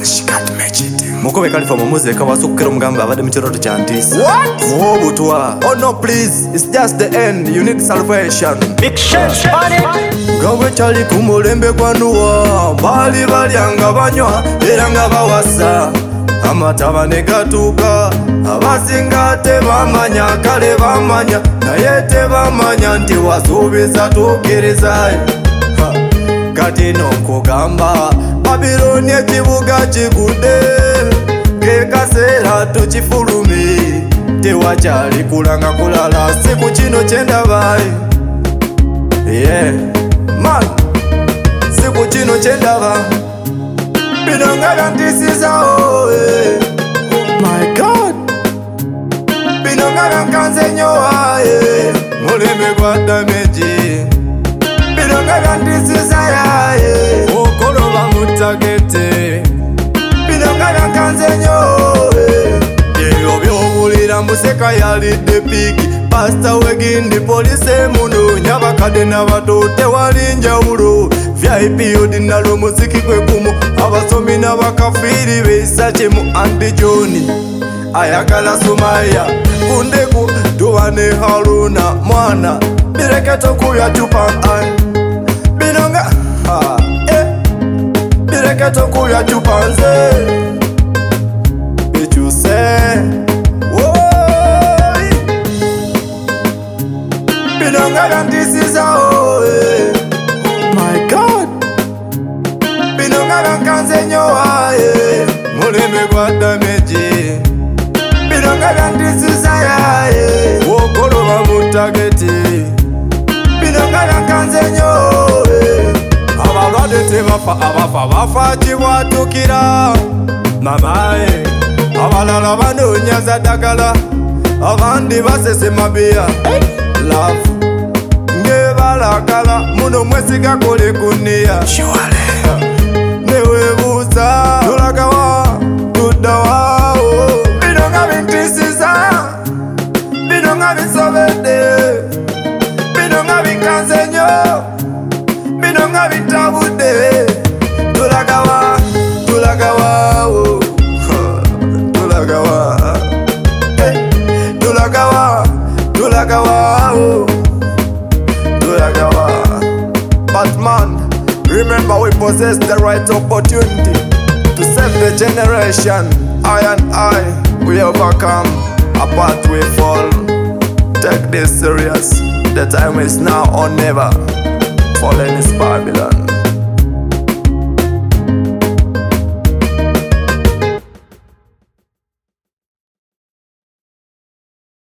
Mukobe Khalifa mumuzeka wasukira omugamba abadde mu kiroto kya ntiisa. Obutwa. Oh no please, it's just the end. You need salvation. Big shots on it. Gawe chali ku mulembe gwanuwa, bali balyanga banywa era nga bawasa. Amataba ne gatuuka, abasinga tebamanya, kale bamanya naye tebamanya nti wasuubiza tukkiriza. Kati n'okugamba Babiloni ekibuga kigudde, ke kaseera tukifulumi, tewakyali kulanga kulala, si ku kino kye ndaba. Yeah, man, si ku kino kye ndaba, bino nga byantisizawo. My God, bino nga byankanze nnyo, muleme gwa damage, bino nga byantisiza, okoloba mu tagete, bino nga byankanze nnyo. Ebyo by'owulira museka yalidde piki, pasita wegindi polisi emunoonya, bakadde n'abato tewali njawulo, VIP odinalo muziki gwe gumu, abasomi n'abakafiiri beeyisa kimu. Andy John ayagala Sumaya, kundeku tuba ne Haruna mwana, bireke tokulya chupa, bino nga bireke tokulya chupa nze bikyuse. Bino nga byantisizawo. My God, bino nga byankanze nnyo, muleme gwa damage, bino nga byantisiza, okoloba mu tageti, bino nga byankanze nnyo. Abalwadde tebafa, abafa bafa kibwatukira, mamae, abalala banoonya za ddagala, abandi basesema bbiya. Love ngebalagala muno mwesiga kole kuniya, newebuuza tulagawa tuddawa. Bino nga bintisiza, bino nga bisobedde, bino nga bikanze nnyo, bino nga bitabudde. Tulagawa, tulagawa, tulagawa, tulagawa, tulagawa, tulagawa. But man, remember we possess the right opportunity to save the generation. I and I, we overcome, apart we fall. Take this serious, the time is now or never. Fallen is Babylon.